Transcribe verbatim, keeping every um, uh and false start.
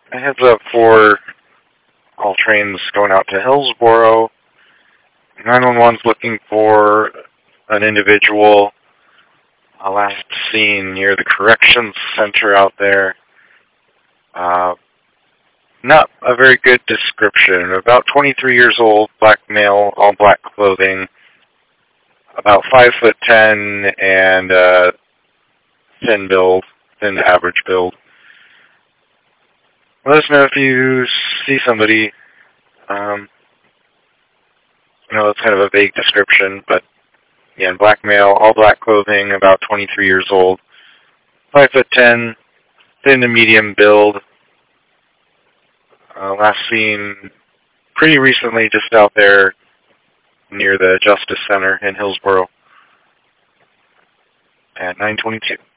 A heads up for all trains going out to Hillsboro. nine one one's looking for an individual uh, last seen near the corrections center out there. Uh, not a very good description. About twenty-three years old, black male, all black clothing, about five foot ten, and uh, thin build, thin to average build. Let us know if you see somebody. Um, I know it's kind of a vague description, but again, black male, all black clothing, about twenty-three years old, five foot ten, thin to medium build. Uh, last seen pretty recently, just out there near the Justice Center in Hillsboro at nine twenty-two.